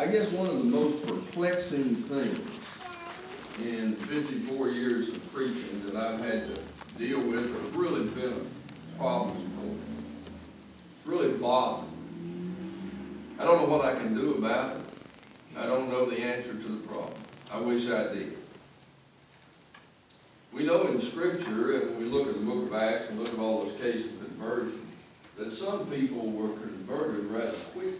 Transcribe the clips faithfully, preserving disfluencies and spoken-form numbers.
guess one of the most perplexing things in fifty-four years of preaching that I've had to deal with has really been a problem for me. It's really bothered me. I don't know what I can do about it. I don't know the answer to the problem. I wish I did. We know in Scripture, and when we look at the book of Acts and look at all those cases of conversion, that some people were converted rather quickly.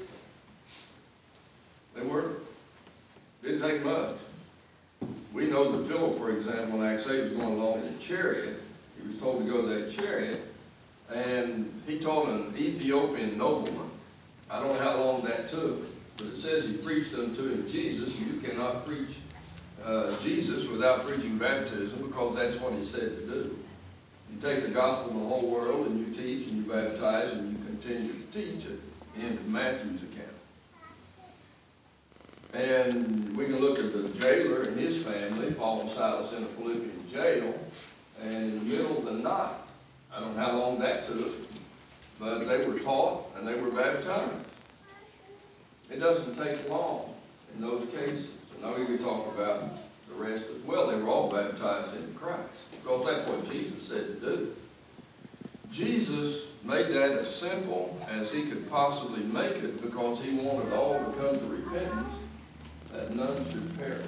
They were. Didn't take much. We know that Philip, for example, in Acts eight was going along in a chariot. He was told to go to that chariot, and he told an Ethiopian nobleman, I don't know how long that took, but it says he preached unto him Jesus. You cannot preach uh, Jesus without preaching baptism, because that's what he said to do. You take the gospel of the whole world, and you teach, and you baptize, and you continue to teach it in Matthew's account. And we can look at the jailer and his family, Paul and Silas in a Philippian jail, and in the middle of the night, I don't know how long that took, but they were taught and they were baptized. It doesn't take long in those cases. And now we can talk about the rest as well. They were all baptized in Christ, because that's what Jesus said to do. Jesus made that as simple as he could possibly make it, because he wanted all to come to repentance, that none should perish.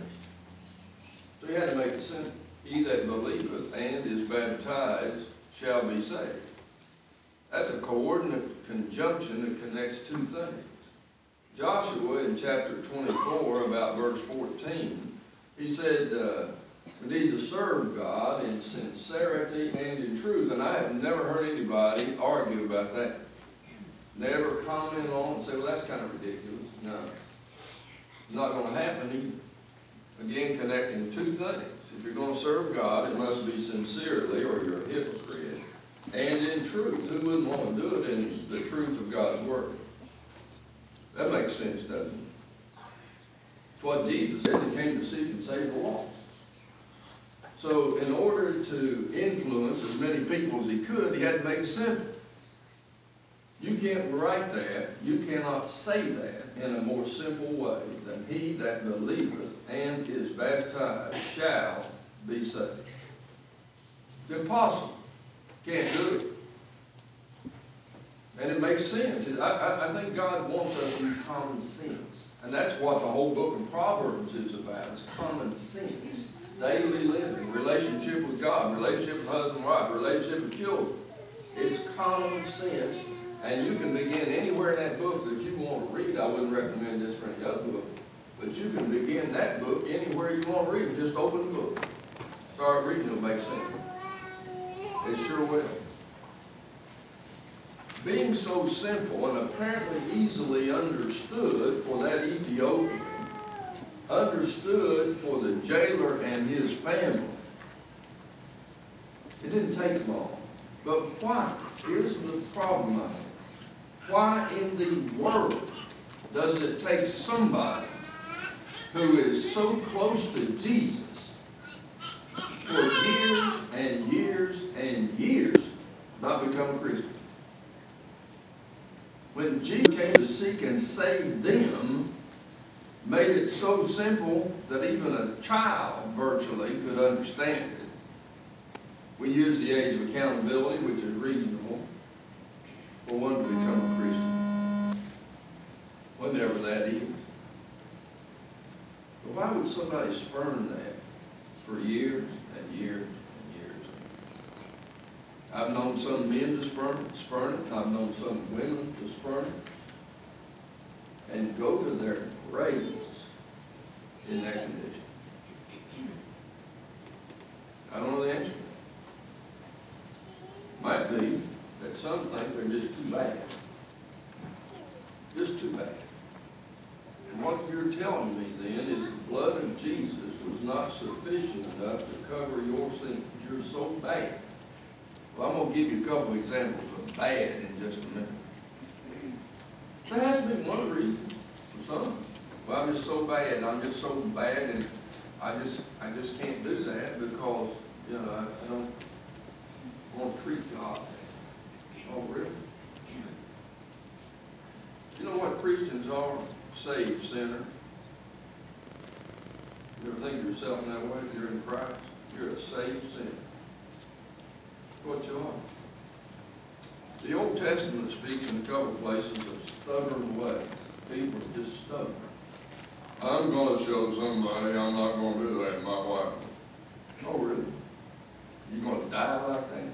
So he had to make it simple. He that believeth and is baptized shall be saved. That's a coordinate conjunction that connects two things. Joshua in chapter twenty-four, about verse fourteen, he said, uh, we need to serve God in sincerity and in truth. And I have never heard anybody argue about that. Never comment on it and say, well, that's kind of ridiculous. No. Not going to happen either. Again, connecting two things. If you're going to serve God, it must be sincerely, or you're a hypocrite, and in truth. Who wouldn't want to do it in the truth of God's Word? That makes sense, doesn't it? It's what Jesus said. He came to seek and save the lost. So in order to influence as many people as he could, he had to make it simple. You can't write that, you cannot say that in a more simple way than he that believeth and is baptized shall be saved. It's impossible. Can't do it. And it makes sense. I, I, I think God wants us to use common sense. And that's what the whole book of Proverbs is about. It's common sense. Daily living, relationship with God, relationship with husband and wife, relationship with children. It's common sense. And you can begin anywhere in that book that you want to read. I wouldn't recommend this for any other book. But you can begin that book anywhere you want to read. Just open the book. Start reading, it'll make sense. It sure will. Being so simple and apparently easily understood for that Ethiopian, understood for the jailer and his family, it didn't take long. But why? Here's the problem I have. Why in the world does it take somebody who is so close to Jesus for years and years and years not become a Christian? When Jesus came to seek and save them, made it so simple that even a child virtually could understand it. We use the age of accountability, which is reasonable, for one to become a Christian. Whatever that is. But why would somebody spurn that for years and years and years? I've known some men to spurn it, spurn it. I've known some women to spurn it. And go to their graves in that condition. I don't know the answer. Might be that some think they're just too bad. Just too bad. And what you're telling me then is the blood of Jesus was not sufficient enough to cover your sins. You're so bad. Well, I'm going to give you a couple examples of bad in just a minute. There has to be one reason for some. Well, I'm just so bad. I'm just so bad, and I just I just can't do that because, you know, I, I don't want to treat God. Oh, really? You know what Christians are? Saved sinners. You ever think of yourself in that way? You're in Christ. You're a saved sinner. What you are. The Old Testament speaks in a couple of places of stubborn way. People are just stubborn. I'm going to show somebody I'm not going to do that in my wife. Oh, really? You're going to die like that?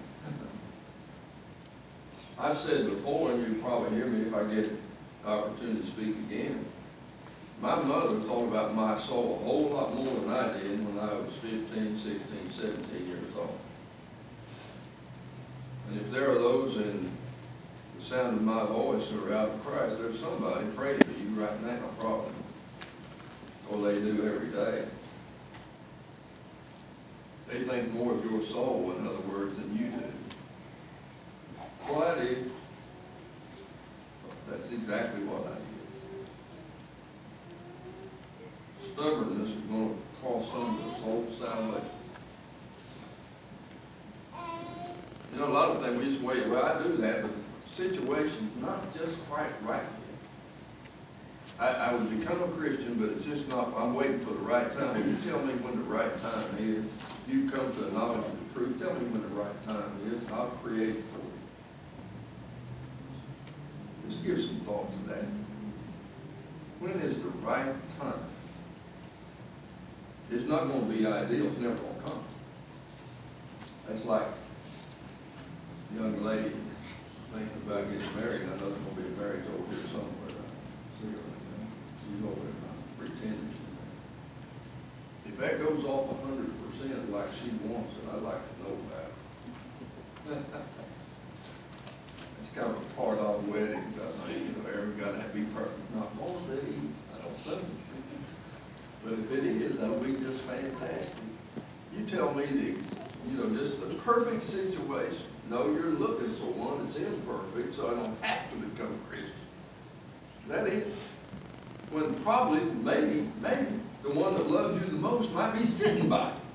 I've said before, and you'll probably hear me if I get an opportunity to speak again. My mother thought about my soul a whole lot more than I did when I was fifteen, sixteen, seventeen years old. And if there are those in the sound of my voice who are out in Christ, there's somebody praying for you right now, probably. Or they do every day. They think more of your soul, in other words, than you do. Well, I did. That's exactly what I did. Stubbornness is going to cost some of us whole salvation. You know, a lot of things we just wait. Well, I do that, but the situation's not just quite right yet. I, I would become a Christian, but it's just not. I'm waiting for the right time. Will you tell me when the right time is? You come to the knowledge of the truth. Tell me when the right time is. I'll create it for you. Just give some thought to that. When is the right time? It's not going to be ideal. It's never going to come. That's like a young lady thinking about getting married. I know there's going to be a marriage over here somewhere. See her like that. She's over there not pretending she's married. If that goes off one hundred percent like she wants it, I'd like to know about it. It's kind of a part of weddings. I think, you know, every got to be perfect. It's not going to be. I don't think. But if it is, that'll be just fantastic. You tell me the, you know, just the perfect situation. No, you're looking for one that's imperfect, so I don't have to become a Christian. Is that it? When probably, maybe, maybe, the one that loves you the most might be sitting by you.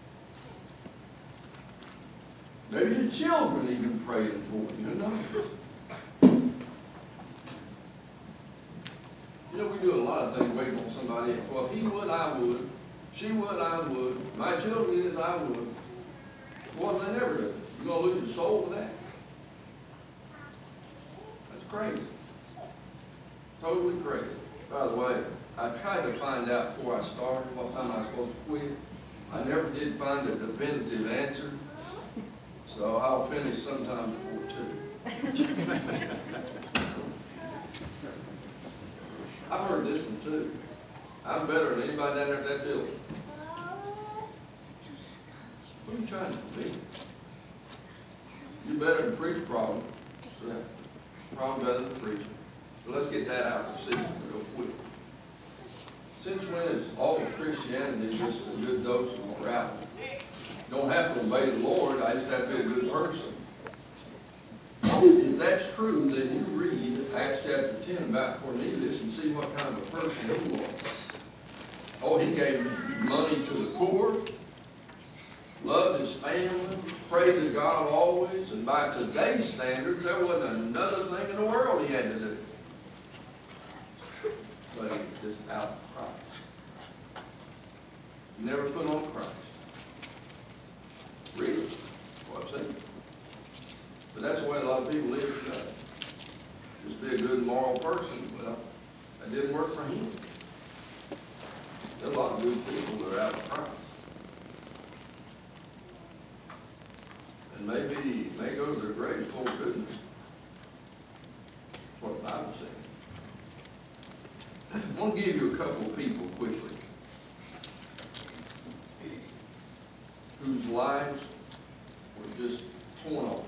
Maybe the children even praying for you. Who knows? You know, we do a lot of things waiting on somebody else. Well, if he would, I would. She would, I would. My children is, I would. Well, they never do. You're going to lose your soul with that. That's crazy. Totally crazy. By the way, I tried to find out before I started what time I was supposed to quit. I never did find a definitive answer. So I'll finish sometime before two. I've heard this one too. I'm better than anybody down there at that building. What are you trying to be? You're better than preacher, probably. Yeah. Probably better than preacher. But let's get that out of the system real quick. Since when is all of Christianity just a good dose of morality? Don't have to obey the Lord, I just have to be a good person. If that's true, then you read Acts chapter ten about Cornelius and see what kind of a person he was. Oh, he gave money to the poor, loved his family, prayed to God always, and by today's standards, there wasn't another thing in the world he had to do. But he was just out of Christ. Never put on Christ. Really? What's that? But that's the way a lot of people live today. Just be a good moral person. Well, that didn't work for him. There are a lot of good people that are out of Christ. And maybe may go to their grave full of goodness. That's what the Bible says. I want to give you a couple of people quickly whose lives were just torn off.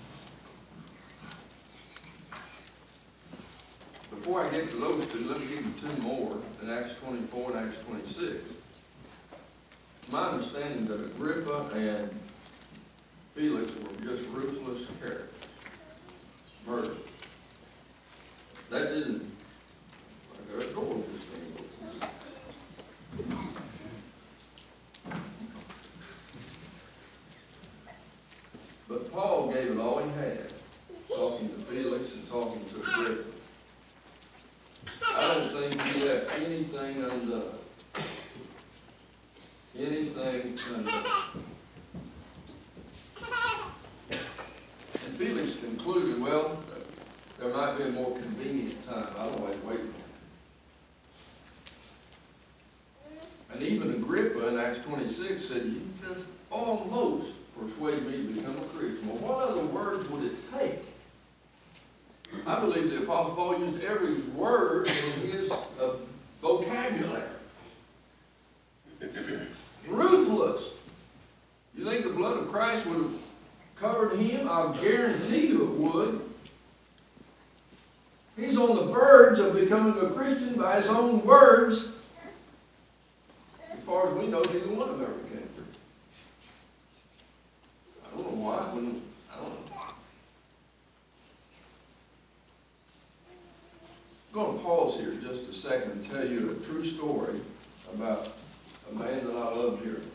Before I get to those two, let me give you two more in Acts twenty-four and Acts twenty-six. It's my understanding that Agrippa and Felix were just ruthless characters. Murder. That didn't, like our door just came open. But Paul gave it all he had, talking to Felix and talking to Agrippa. I don't think he left anything undone. anything undone. And Felix concluded, well, there might be a more convenient time. I'll always wait on it. And even Agrippa in Acts twenty-six said, you just almost persuade me to become a Christian. Well, what other words would it take? I believe the Apostle Paul used every word in his uh, vocabulary. Ruthless. You think the blood of Christ would have covered him? I'll guarantee you it would. He's on the verge of becoming a Christian by his own words. As far as we know, neither one of them ever became Christian. I don't know why. I don't know. I'm going to pause here just a second and tell you a true story about a man that I love dearly.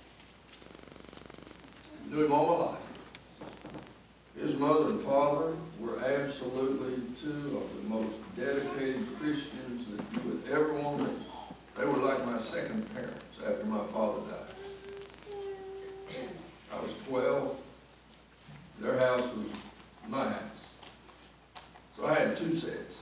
Knew him all my life. His mother and father were absolutely two of the most dedicated Christians that you would ever want to meet. They were like my second parents after my father died. I was twelve. Their house was my house. So I had two sets.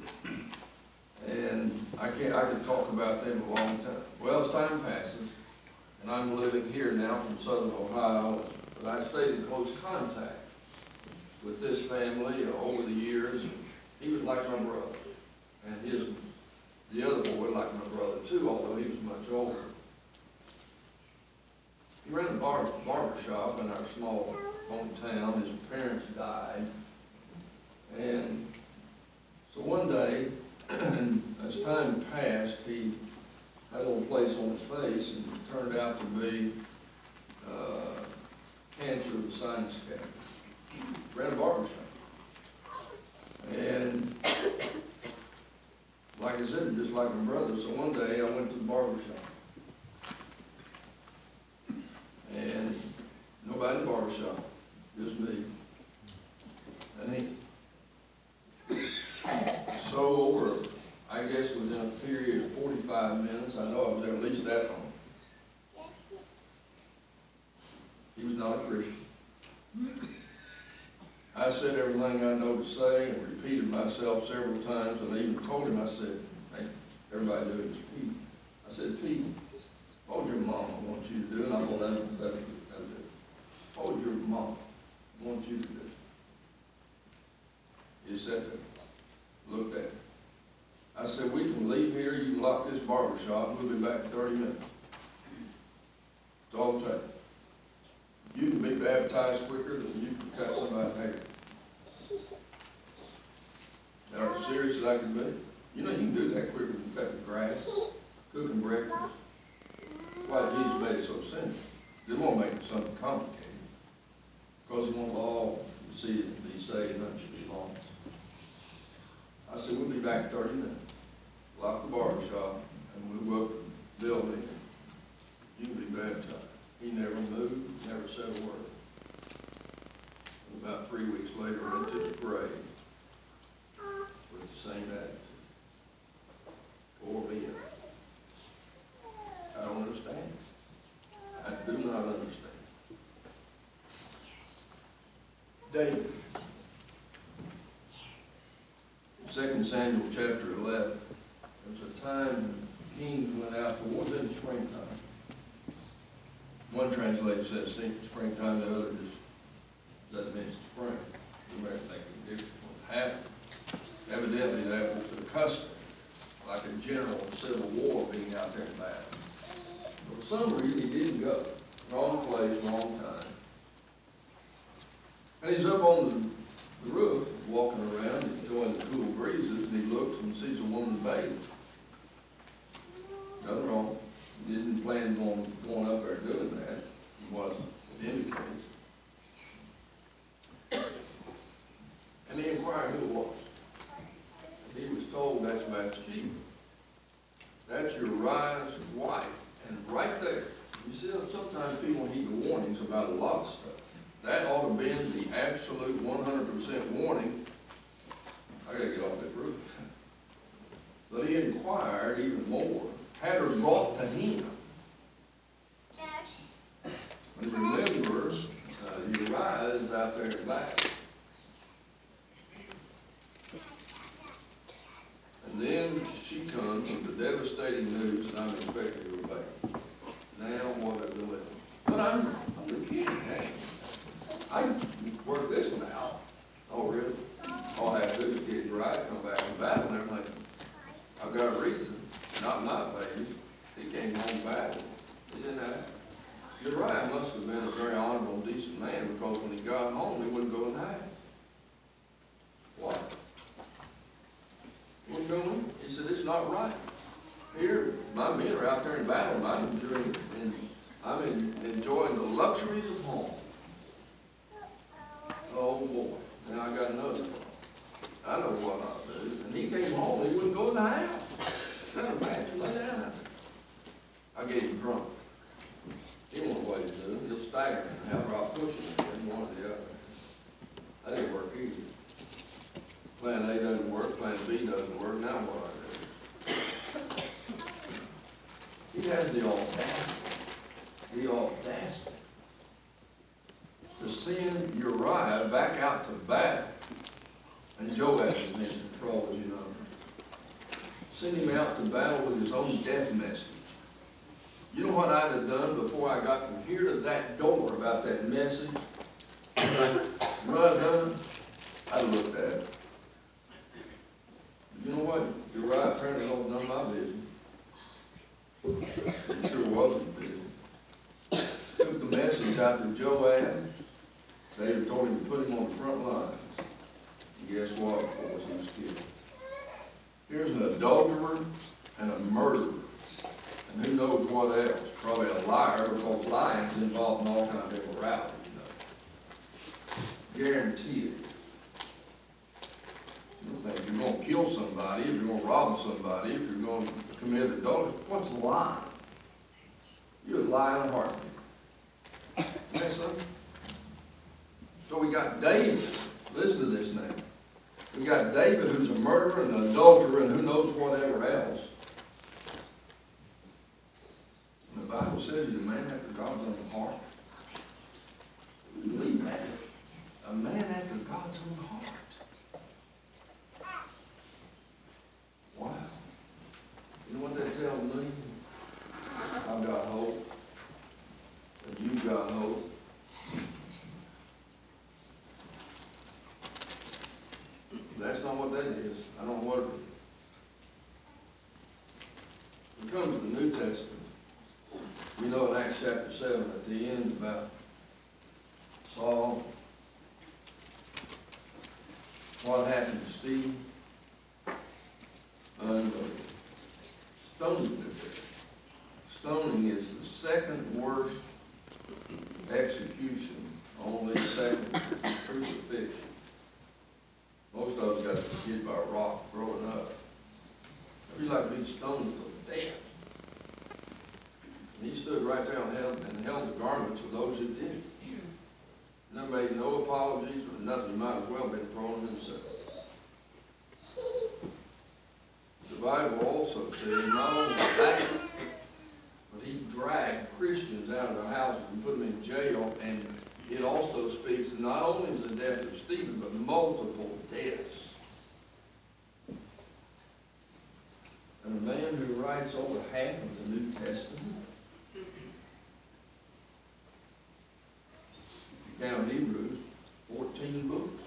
And I can't, I could talk about them a long time. Well, as time passes, and I'm living here now from Southern Ohio, but I stayed in close contact with this family over the years. He was like my brother, and his the other boy like my brother too, although he was much older. He ran a bar, barber shop in our small hometown. His parents died, and so one day, and as time passed, he had a little place on his face, and it turned out to be uh, cancer of the sinus cavity. Ran a barber shop. And like I said, just like my brother, so one day I went to the barber shop. And nobody in the barber shop, just me. And he, so over, I guess within a period of forty-five minutes, I know I was there at least that long. He was not a Christian. I said everything I know to say and repeated myself several times, and I even told him, I said, hey, everybody knew it was Pete. I said, Pete, what would your mama want you to do? And I thought that was it. What would your mama want you to do? He sat there, looked at me. I said, we can leave here, you can lock this barber shop, and we'll be back in thirty minutes. It's all it takes. You can be baptized quicker than you can cut somebody's hair. That's as serious as I can be. You know, you can do that quicker than cutting grass, cooking breakfast. That's why Jesus made it so simple. He won't make it something complicated. Because he wants all to see it and be saved, none should be lost. I said, we'll be back in thirty minutes. Lock the barber shop and move up the building. You can be baptized. He never moved, never said a word. About three weeks later, I went to the parade with the same attitude. Poor me. I don't understand. I do not understand. David. Second Samuel chapter eleven. There's a time when kings went out to war in the springtime. One translator says springtime, the other just doesn't mention spring. You might think it's different what happened. Evidently that was the custom, like a general civil war being out there in battle. But for some reason he didn't go. Wrong place, wrong time. And he's up on the, the roof, walking around, enjoying the cool breezes, and he looks and sees a woman bathing. Nothing wrong. He didn't plan on going up there doing that. He wasn't, it indicates. And he inquired who it was. And he was told that's Bathsheba. That's Uriah's wife. And right there, you see, sometimes people heed the warnings about a lot of stuff. That ought to be the absolute one hundred percent warning. I got to get off this roof. But he inquired even more, had her brought to him. devastating news, and I'm expecting to go back. Now what a dilemma. But I'm, I'm the king, hey. I work this one out. Oh, really? All I have to do is get Uriah to come back from battle and everything. I've got a reason. Not my phase. He came home battle. He didn't have. Uriah must have been a very honorable, decent man, because when he got home, he wouldn't go in the house. Why? He wouldn't go in. He said, it's not right. Here, my men are out there in battle, and I'm enjoying, and I'm in, enjoying the luxuries of home. Oh boy, now I got another one. I know what I'll do. And he came home, he wouldn't go in the house. Kind of imagine, lay down out there. I gave him drunk. He won't know what he's doing. He'll stagger and have Rob push him in one or the other. That didn't work either. Plan A doesn't work, plan B doesn't work. Now what I do? He has the audacity, the audacity to send Uriah back out to battle. And Joab was in control, as you know. Send him out to battle with his own death message. You know what I'd have done before I got from here to that door about that message? You know what I'd done? I'd looked at it. You know what? Uriah apparently don't none of my business. It sure wasn't business. Took the message out to Joab. David told him to put him on the front lines. And guess what? Of course, he was killed. Here's an adulterer and a murderer. And who knows what else? Probably a liar, because lying is involved in all kinds of immorality, you know. Guaranteed. You think if you're going to kill somebody, if you're going to rob somebody, if you're going to commit adultery, what's lying? You would lie in a heartbeat. That's something. So we got David. Listen to this now. We got David, who's a murderer and an adulterer and who knows whatever else. And the Bible says he's a man after God's own heart. We believe that. A man after God's own heart. Wow. You know what that tells me? I've got hope. And you've got hope. That's not what that is. I don't know what it is. We come to the New Testament. We know in Acts chapter seven at the end about Saul. What happened to Stephen? And uh, stoning to death. Stoning is the second worst execution, only second crucifixion. Most of us got hit by a rock growing up. It'd be like being stoned to death. And he stood right there and held, and held the garments of those who did it. Never made no apologies or nothing. He might as well have been thrown himself. The Bible also says not only that, but he dragged Christians out of their houses and put them in jail. And it also speaks not only of the death of Stephen, but multiple deaths. And a man who writes over half of the New Testament, count Hebrews, fourteen books.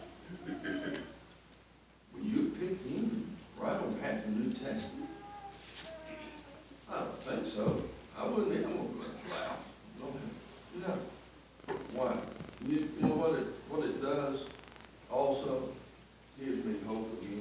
Will you pick him right on half the New Testament? I don't think so. I wouldn't be able to laugh. No. Why? You, you know what it what it does? Also gives me hope again.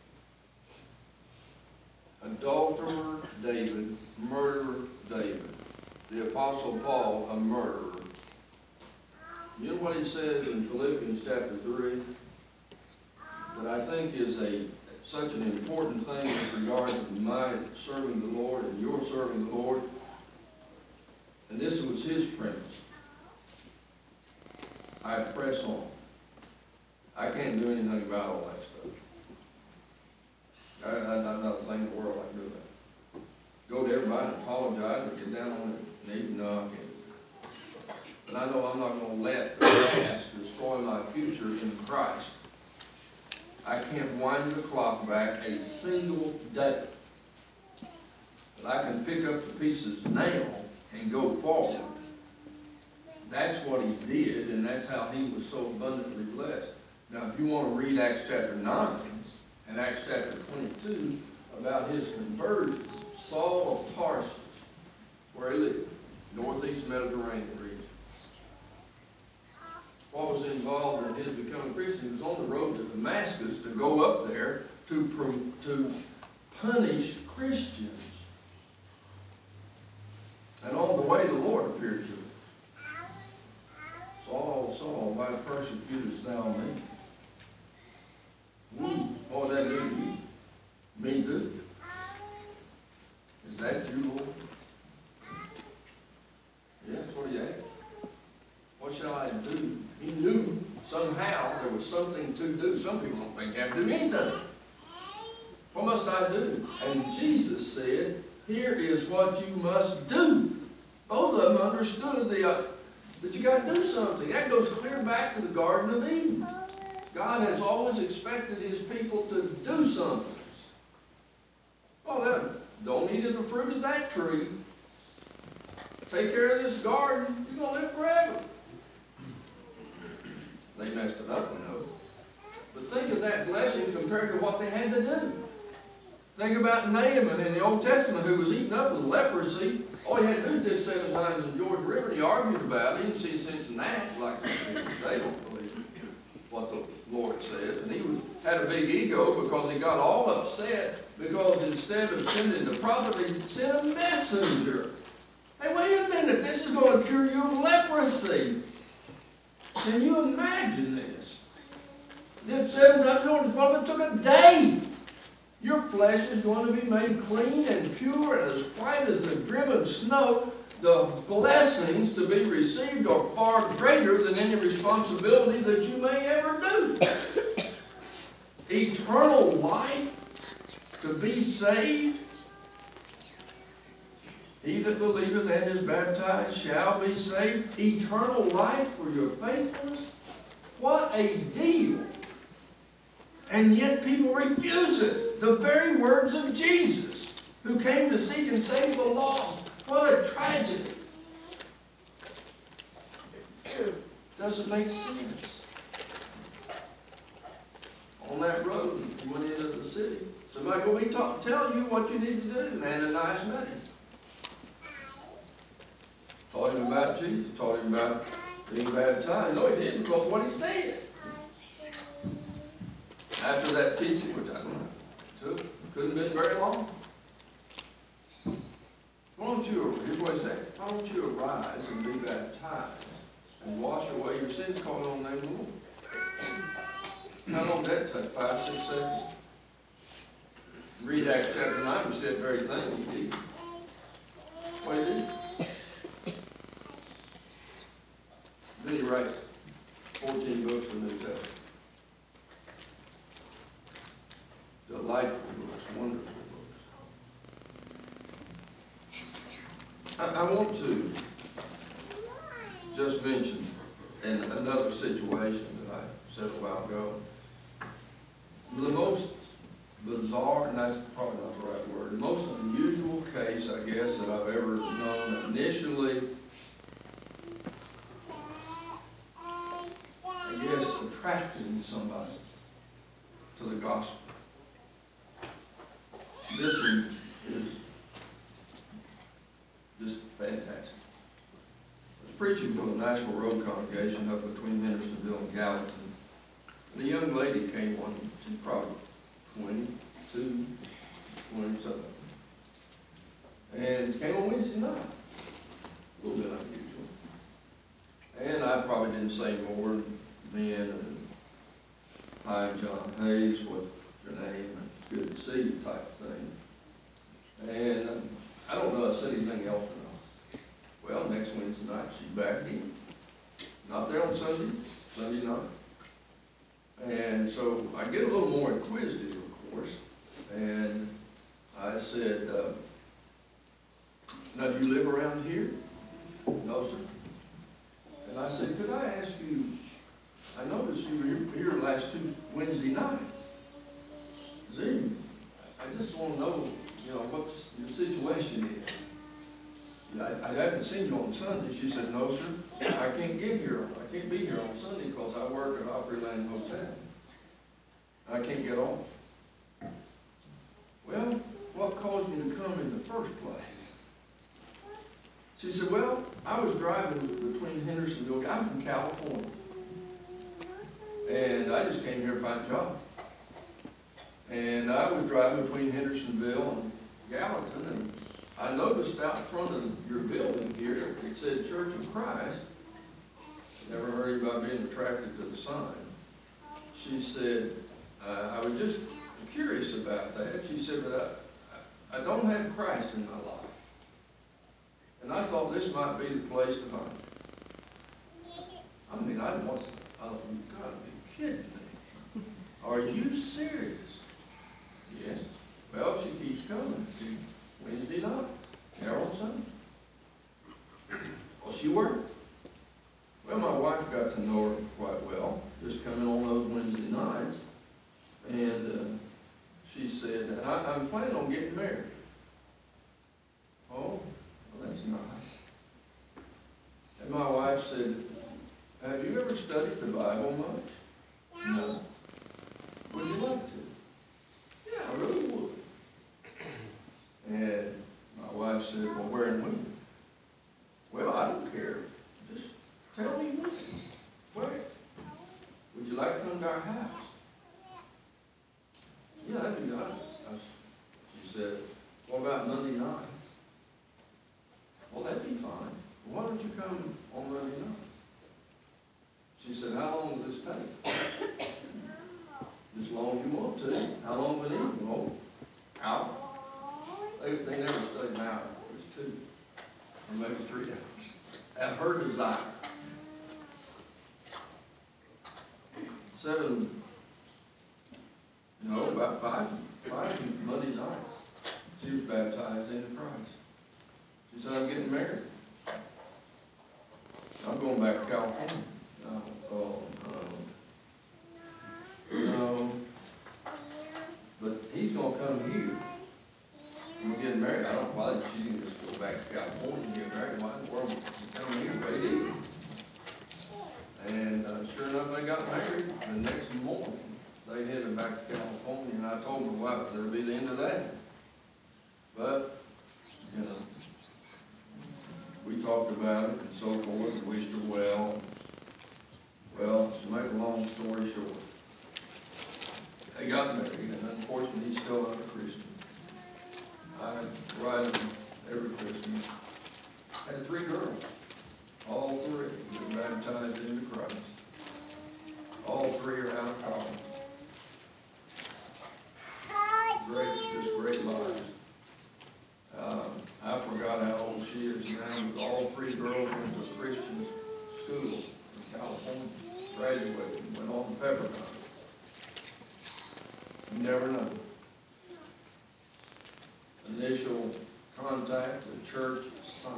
Adulterer David, murderer David. The Apostle Paul, a murderer. You know what he says in Philippians chapter three? That I think is a such an important thing with regard to my serving the Lord and your serving the Lord. And this was his premise. I press on. I can't do anything about all that stuff. I, I, I'm not a thing in the world I can do that. Go to everybody and apologize or get down on their knees. No, I can't. But I know I'm not going to let the past destroy my future in Christ. I can't wind the clock back a single day. But I can pick up the pieces now and go forward. That's what he did, and that's how he was so abundantly blessed. Now, if you want to read Acts chapter nine and Acts chapter twenty-two about his conversion, Saul of Tarsus, where he lived, northeast Mediterranean region. What was involved in his becoming a Christian? He was on the road to Damascus to go up there to, to punish Christians. And on the way, the Lord appeared to him. Saul, Saul, why persecutest thou me? Ooh, what would that do to you? Me do? Is that you, Lord? Yeah, that's what he asked. What shall I do? He knew somehow there was something to do. Some people don't think they have to do anything. What must I do? And Jesus said, here is what you must do. Both of them understood the, uh, that you got to do something. That goes clear back to the Garden of Eden. God has always expected his people to do something. Well then, don't eat of the fruit of that tree. Take care of this garden. You're going to live forever. They messed it up, you know. But think of that blessing compared to what they had to do. Think about Naaman in the Old Testament who was eaten up with leprosy. All he had to do was dip seven times in Jordan River, and he argued about it. He didn't see sense in that, like they don't believe what the Lord said. And he was, had a big ego because he got all upset because instead of sending the prophet, he sent a messenger. Hey, wait a minute, this is going to cure you of leprosy. Can you imagine this? Dip seven times in Jordan. What if it took a day? Your flesh is going to be made clean and pure and as white as the driven snow. The blessings to be received are far greater than any responsibility that you may ever do. Eternal life, to be saved. He that believeth and is baptized shall be saved. Eternal life for your faithfulness. What a deal. And yet people refuse it. The very words of Jesus, who came to seek and save the lost. What a tragedy. Doesn't make sense. On that road, he went into the city. Somebody will be talk, tell you what you need to do. And Ananias met him. Taught him about Jesus. Taught him about being baptized. No, he didn't, because of what he said. After that teaching, which I don't know, took, couldn't have been very long. Why don't you, here's what he said, why don't you arise and be baptized and wash away your sins, calling on the name of the Lord? How long did that take? Five, six seconds? Read Acts chapter nine, we said the very thing he did. What did he do? Then he writes fourteen books of the New Testament. Delightful books, wonderful books. I, I want to just mention in another situation that I said a while ago. The most bizarre, and that's probably not the right word, the most unusual case, I guess, that I've ever known initially, I guess, attracting somebody to the gospel. This one is just fantastic. I was preaching for the Nashville Road congregation up between Hendersonville and Gallatin. And a young lady came one, she's probably twenty-two, twenty-something. And came on Wednesday night. A little bit unusual. And I probably didn't say more than, and hi, John Hayes, what's your name? Good to see you type of thing. And um, I don't know if I said anything else or not. Well, next Wednesday night, she's back again. Not there on Sunday, Sunday night. And so I get a little more inquisitive, of course. And I said, uh, now, do you live around here? No, sir. And I said, could I ask you, I noticed you were here the last two Wednesday nights. Z, I just want to know, you know, what your situation I haven't seen you on Sunday. She said, no, sir. I can't get here. I can't be here on Sunday because I work at Opryland Hotel. I can't get off. Well, what caused you to come in the first place? She said, well, I was driving between Hendersonville. I'm from California. And I just came here to find a job. And I was driving between Hendersonville and Gallatin, and I noticed out front of your building here, it said Church of Christ. Never heard anybody being attracted to the sign. She said, uh, I was just curious about that. She said, but I, I don't have Christ in my life. And I thought this might be the place to find it. I mean, I wasn't, I thought, you've got to be kidding me. Are you serious? Yes. Well, she keeps coming. She, Wednesday night, there on Sunday. Well, she worked. Well, my wife got to know her quite well, just coming on those Wednesday nights. And uh, she said, and I, I'm planning on getting married. Oh, well, that's nice. And my wife said, have you ever studied the Bible much? No. Would you like to? Yeah, I really would. And my wife said, well, where and when? Well, I don't care. Just tell me when. Where? Would you like to come to our house? Yeah, that'd be nice. I, she said, what about Monday nights? Well, that'd be fine. Well, why don't you come on Monday night? She said, how long will this take? As long as you want to. How long will it take? Oh, hour. They, they never stayed an hour. It was two. Or maybe three hours. At her desire. Seven, no, about five, five Monday nights. She was baptized into Christ. She said, I'm getting married. I'm going back to California. No, oh, no. No. But he's going to come here. And we're getting married. I don't know why she didn't just go back to California and get married. Why in the world she come here? They did. And uh, sure enough, they got married. The next morning, they headed back to California. And I told my wife, that'll be the end of that. But, you know, we talked about it and so forth and wished her well. Well, to make a long story short, they got married. And unfortunately, he's still not a Christian. I write them every Christmas. I had three girls. All three have been baptized into Christ. All three are out of college. Great, just great lives. Um, I forgot how old she is now, but all three girls went to a Christian school in California, graduated, and went on to Pepperdine. You never know. Initial contact, the church sign.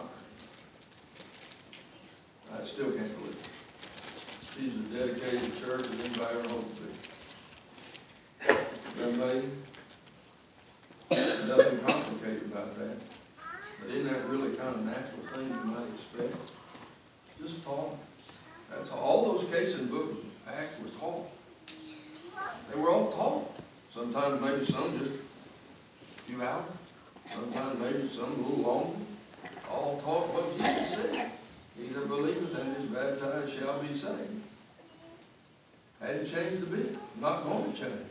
I still can't believe it. She's as dedicated to church as anybody ever hoped to be. Young lady, nothing complicated about that. But isn't that really kind of natural thing you might expect? Just talk. That's all. All those cases in the book of Acts were taught. They were all taught. Sometimes maybe some just a few hours. Sometimes maybe some a little longer. All taught what Jesus said. He that believeth and is baptized shall be saved. Hadn't changed a bit. Not going to change.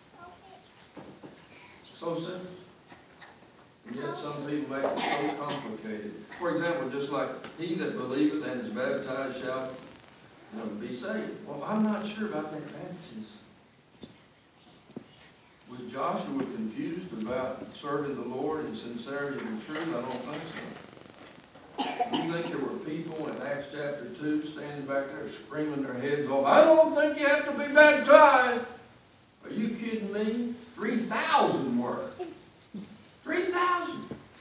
So simple. And yet some people make it so complicated. For example, just like he that believeth and is baptized shall, you know, be saved. Well, I'm not sure about that baptism. Was Joshua confused about serving the Lord in sincerity and truth? I don't think so. You think there were people in Acts chapter two standing back there screaming their heads off, I don't think you have to be baptized. Are you kidding me? three thousand were. three thousand.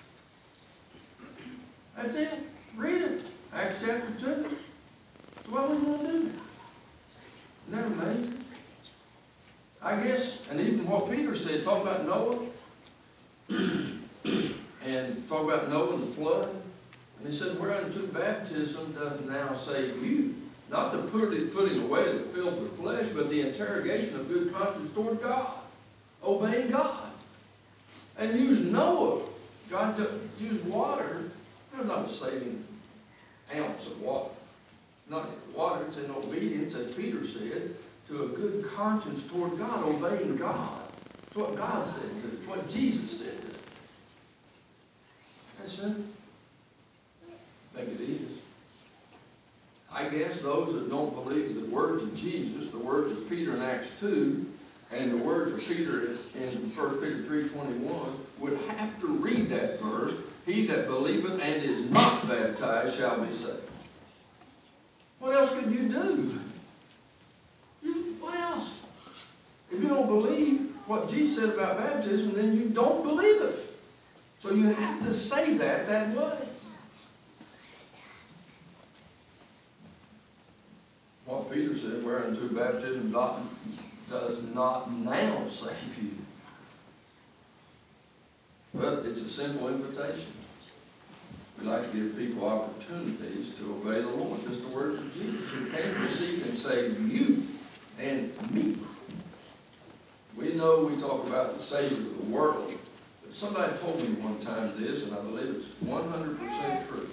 That's it. Read it. Acts chapter two. That's what we want to do. Isn't that amazing? I guess, and even what Peter said, talk about Noah, and talk about Noah and the flood. And he said, whereunto baptism doth now save you. Not the putting, putting away the filth of the flesh, but the interrogation of good conscience toward God. Obeying God. And use Noah. God used water. There's not a saving ounce of water. Not in water, it's in obedience, as Peter said, to a good conscience toward God, obeying God. It's what God said to. It's what Jesus said to. That's simple. I think it is. I guess those that don't believe the words of Jesus, the words of Peter in Acts two, and the words of Peter in First Peter three twenty-one, would have to read that verse, he that believeth and is not baptized shall be saved. What else could you do? You, what else? If you don't believe what Jesus said about baptism, then you don't believe it. So you have to say that that way. What Peter said, whereunto baptism not, does not now save you. But it's a simple invitation. We like to give people opportunities to obey the Lord. Just the words of Jesus, who came to seek and save you and me. We know we talk about the Savior of the world, but somebody told me one time this, and I believe it's one hundred percent true,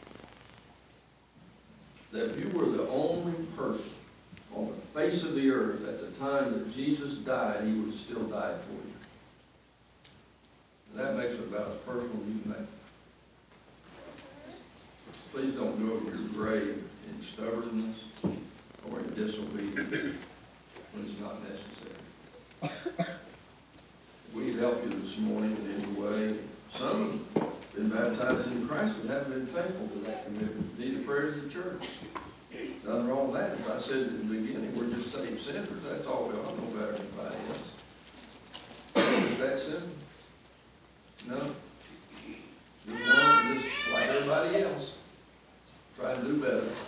that if you were the only person on the face of the earth at the time that Jesus died, he would have still died for you. And that makes it about as personal as you can make it. Please don't go to your grave in stubbornness or in disobedience when it's not necessary. We can help you this morning in any way. Some have been baptized in Christ but haven't been faithful to that commitment. Need the prayers of the church. Nothing wrong with that. As I said at the beginning, we're just saved sinners. That's all we are. No better than anybody else. Is that simple? No. Just one, just like everybody else. Try to do better.